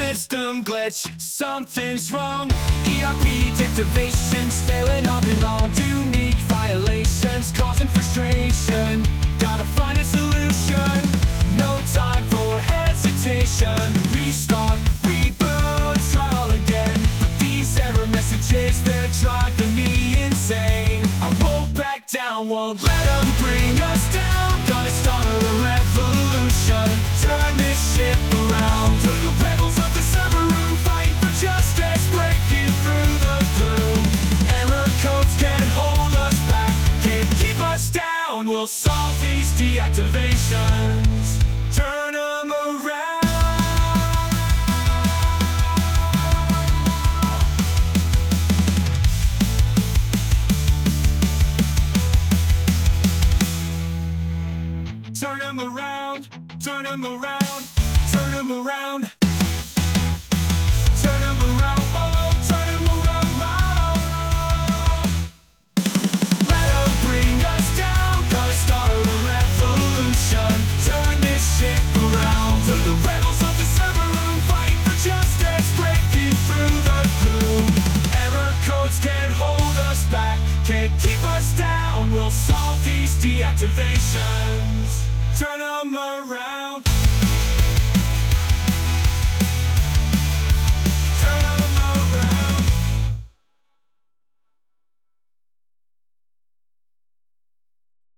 system glitch, something's wrong. ERP deactivations failing up and on. Unique violations causing frustration. Gotta find a solution, no time for hesitation. Restart, reboot, try all again. But these error messages, they're driving me insane. I won't back down, won't let them bring us down. Gonna start a revolution, turn this ship around. To the pedals of the server room, fight for justice, breaking through the gloom. Error codes can't hold us back, can't keep us down. We'll solve these deactivations, turn them around. Turn them around, turn them around, turn them around. Turn them around, oh, turn them around. Let them bring us down, gonna start a revolution. Turn this ship around. To the rebels of the server room, fight for justice, breaking through the gloom. Error codes can't hold us back, can't keep us down. We'll solve these deactivations, turn them around.